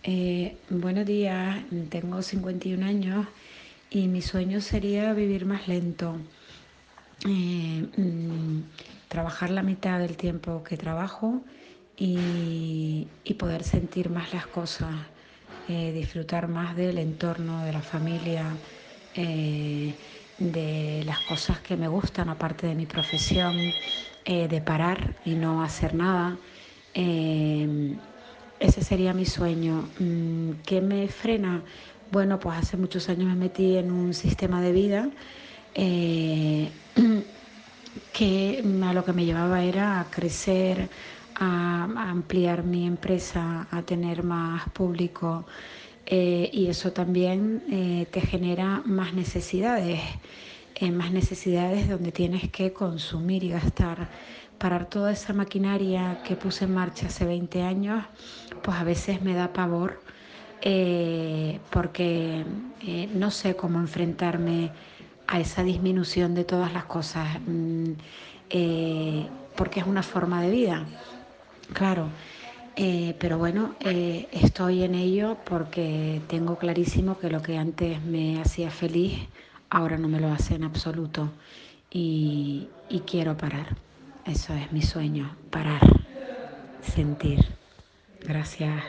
Buenos días, tengo 51 años y mi sueño sería vivir más lento, eh, mm, trabajar la mitad del tiempo que trabajo y poder sentir más las cosas, disfrutar más del entorno, de la familia, de las cosas que me gustan aparte de mi profesión, de parar y no hacer nada. Eh, Ese sería mi sueño. ¿Qué me frena? Bueno, pues hace muchos años me metí en un sistema de vida eh, que a lo que me llevaba era a crecer, a ampliar mi empresa, a tener más público, y eso también te genera más necesidades donde tienes que consumir y gastar. Parar toda esa maquinaria que puse en marcha hace 20 años, pues a veces me da pavor, porque no sé cómo enfrentarme a esa disminución de todas las cosas, porque es una forma de vida, claro. Pero bueno, estoy en ello porque tengo clarísimo que lo que antes me hacía feliz, ahora no me lo hace en absoluto. Y quiero parar. Eso es mi sueño, parar, sentir. Gracias.